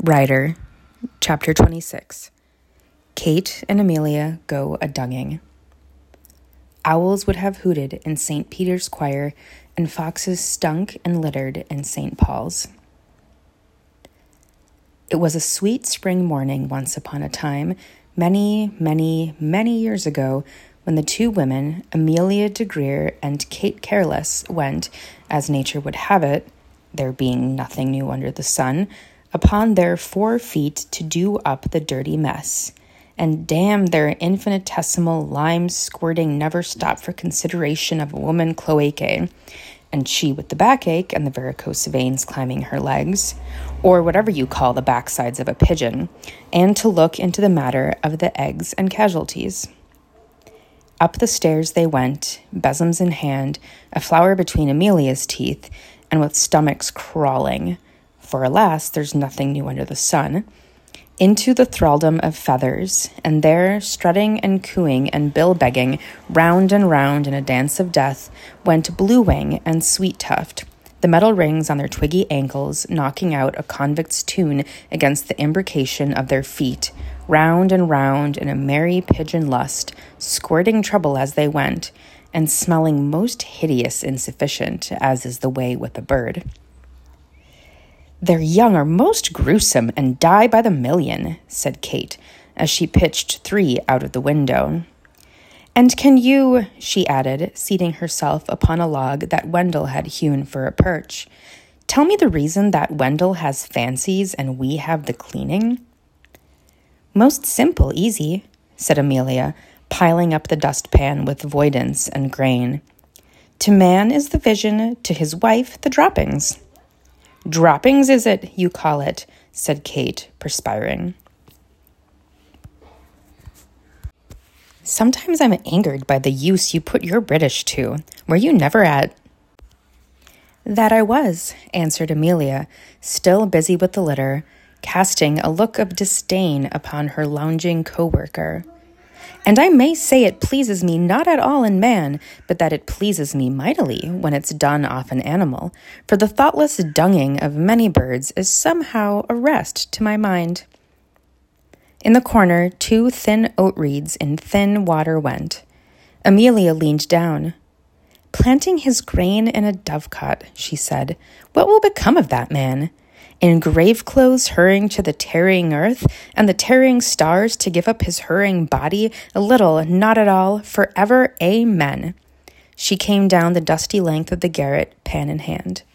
Rider, Chapter 26. Kate and Amelia go a-dunging. Owls would have hooted in St. Peter's Choir, and foxes stunk and littered in St. Paul's. It was a sweet spring morning once upon a time, many, many, many years ago, when the two women, Amelia de Greer and Kate Careless, went, as nature would have it, there being nothing new under the sun, upon their 4 feet to do up the dirty mess, and damn their infinitesimal lime-squirting never-stop for consideration of a woman cloacae, and she with the backache and the varicose veins climbing her legs, or whatever you call the backsides of a pigeon, and to look into the matter of the eggs and casualties. Up the stairs they went, besoms in hand, a flower between Amelia's teeth, and with stomachs crawling, for alas, there's nothing new under the sun, into the thraldom of feathers, and there, strutting and cooing and bill-begging, round and round in a dance of death, went Blue Wing and Sweet Tuft, the metal rings on their twiggy ankles knocking out a convict's tune against the imbrication of their feet, round and round in a merry pigeon lust, squirting trouble as they went, and smelling most hideous insufficient, as is the way with a bird. "Their young are most gruesome and die by the million," said Kate, as she pitched 3 out of the window. "And can you," she added, seating herself upon a log that Wendell had hewn for a perch, "tell me the reason that Wendell has fancies and we have the cleaning?" "Most simple, easy," said Amelia, piling up the dustpan with voidance and grain. "To man is the vision, to his wife the droppings." "Droppings, is it, you call it?" said Kate, perspiring. "Sometimes I'm angered by the use you put your British to. Were you never at—" "That I was," answered Amelia, still busy with the litter, casting a look of disdain upon her lounging co-worker. "And I may say it pleases me not at all in man, but that it pleases me mightily when it's done off an animal, for the thoughtless dunging of many birds is somehow a rest to my mind." In the corner, 2 thin oat reeds in thin water went. Amelia leaned down. "Planting his grain in a dovecot," she said, "what will become of that man? In grave clothes hurrying to the tarrying earth, and the tarrying stars to give up his hurrying body, a little, not at all, forever, amen." She came down the dusty length of the garret, pan in hand.